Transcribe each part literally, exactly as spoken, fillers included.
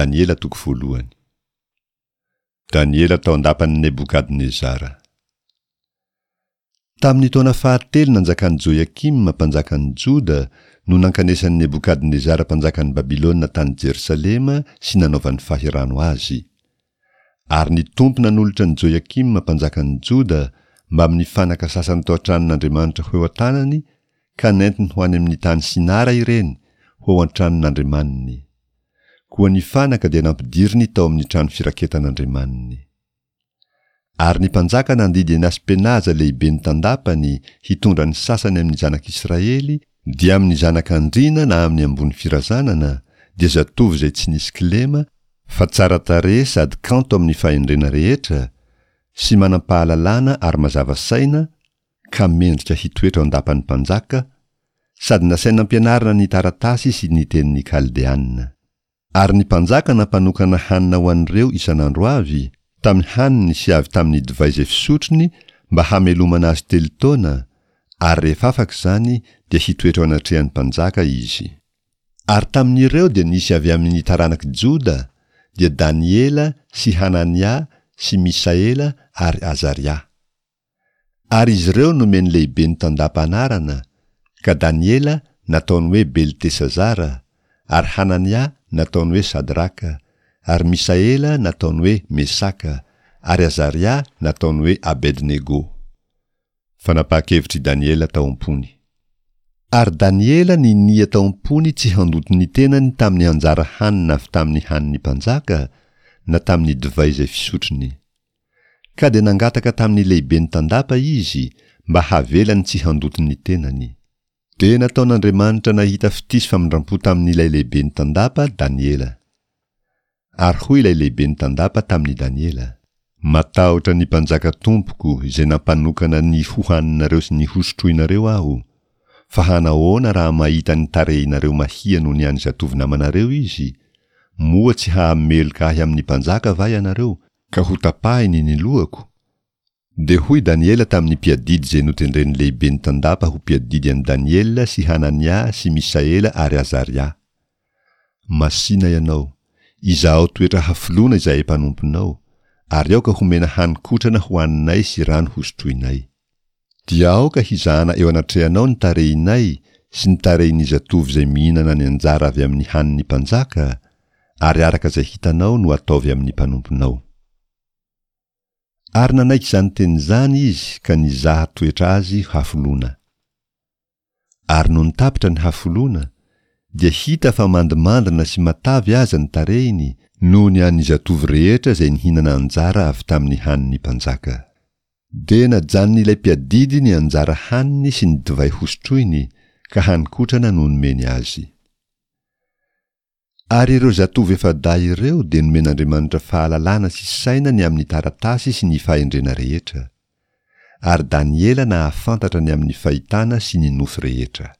Daniela toko voalohany. Daniela tao andapan'i Nebukadnezara. Tamin'ny taona fahatelo nanjakan'i Joiakima mpanjakan'i Joda no nankanesan'i Nebukadnezara mpanjakan'i Babilôna tany Jerusalema sy nanaovany fahirano azy. Ary nitompona n'olotra ny Joiakima mpanjakan'i Joda mba amin'ny fanaka sasany tao an-tranon'Andriamanitra ho eo an-tanany, ka nentiny ho any amin'ny tany Sinara ireny ho eo an-tranon'Andriamaniny. Koa ny fanaka dia nampidiriny tao amin'ny trano firaketan'Andriamaniny. Ary ny mpanjaka nandidy ny Aspenaza lehibe ny tandapany hitondra ny sasany amin'ny zanak'Israely, dia amin'ny zanak'Andrina na amin'ny ambony firazanana, dia zatovo izay tsy nisy kilema, fa tsara tarehy sady kanto amin'ny fahendrena rehetra, sy manam-pahalalana ary mazava saina, ka mendrika hitoetra ao andapan'ny mpanjaka, sady nasaina ampianarana ny taratasy sy ny tenin'ny Kaldeanina. Ary ny mpanjaka nampanokana hanina ho an'ireo isan'andro avy, tamin'ny haniny sy avy tamin'ny divay izay fisotrony, mba hamelomana azy telo taona, ary rehefa afaka izany dia hitoetra ao anatrehan'ny mpanjaka izy. Ary tamin'ireo dia nisy avy amin'ny taranak'i Joda, dia Daniela sy Hanania sy Misaela ary Azaria. Ary izy ireo nomeny lehibe ny tandapa-anarana, ka Daniela nataony hoe Beltesazara, ary Hanania nataony hoe Sadraka, ary Misaela nataony hoe Mesaka, ary Azaria nataony hoe Abednego. Fanapa-kevitry Daniela tao am-pony. Ary Daniela ninia tao am-pony tsy handoto ny tenany tamin'ny anjara hanina avy tamin'ny hanin'ny mpanjaka na tamin'ny divay izay fisotrony. Ka dia nangataka tamin'ny lehibe ny tandapa izy mba havelany tsy handoto ny tenany. Dia nataon'Andriamanitra nahita fitisy famindram-po tamin'ilay lehibe ny tandapa Daniela. Ary hoy ilay lehibe ny tandapa tamin'ny Daniela: matahotra ny mpanjaka tompoko izay nampanokana ny hohaninareo sy ny hosotroinareo aho, fa hanahoana raha mahita ny tarehinareo mahia noho ny any zatovo namanareo izy, moa tsy hahameloka ahy amin'ny mpanjaka va ianareo, ka ho tapahiny ny lohako? Dia hoy Daniela tamin'ny mpiadidy izay notendren'ny lehibe ny tandapa ho mpiadidy an'i Daniela sy Hanania sy Misaela ary Azaria: masina ianao, izaho toetra hafilona izay mpanomponao, ary aoka homena hanikotrana ho aninay sy rano hosotroinay. Dia aoka hizahana eo anatrehanao ny tarehinay sy ny tarehin'ny zatovo izay mihinana ny anjara avy amin'ny hanin'ny mpanjaka, ary araka izay hitanao no ataovy amin'ny mpanomponao. Ary nanaiky izany teny izany izy ka nizaha toetra azy hafilona. Ary no nitapitra ny hafilona, dia hita fa mandimandina sy matavy aza ny tarehiny noho ny an'ny zatovo rehetra izay nihinana anjara avy tamin'ny hanin'ny mpanjaka. Dia najanon'ilay mpiadidy ny anjara haniny sy ny divay hosotroiny, ka hanikotrana no nomeny azy. Ary ireo zatovo efa day ireo dia nomen'Andriamanitra fahalalana sy saina ny amin'ny taratasy sy ny fahendrena rehetra. Ary Daniela nahafantatra ny amin'ny fahitana sy ny nofy rehetra.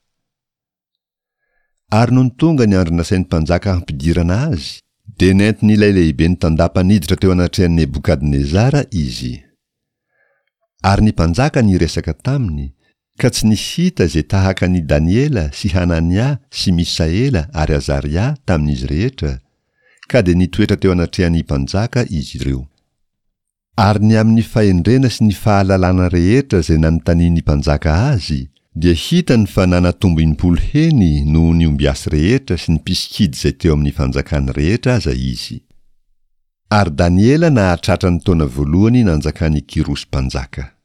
Ary noho ny tonga ny andro nasain'ny mpanjaka hampidirana azy, dia nentin'ilay lehibe ny tandapa niditra teo anatrehan'i Nebukadnezara izy. Ary ny mpanjaka niresaka taminy, ka tsy nihita izay tahaka ny Daniela sy Hanania sy Misaela ary Azaria tamin'izy rehetra, ka dia nitoetra teo anatrehan'ny mpanjaka izy ireo. Ary ny amin'ny fahendrena sy ny fahalalana rehetra izay nanontanian'ny mpanjaka azy, dia hitany fa nanatombo impolo heny noho ny ombiasy rehetra sy ny mpiskidy izay teo amin'ny fanjakany rehetra aza izy. Ary Daniela nahatratra ny taona voalohany nanjakan'ny Kirosy mpanjaka.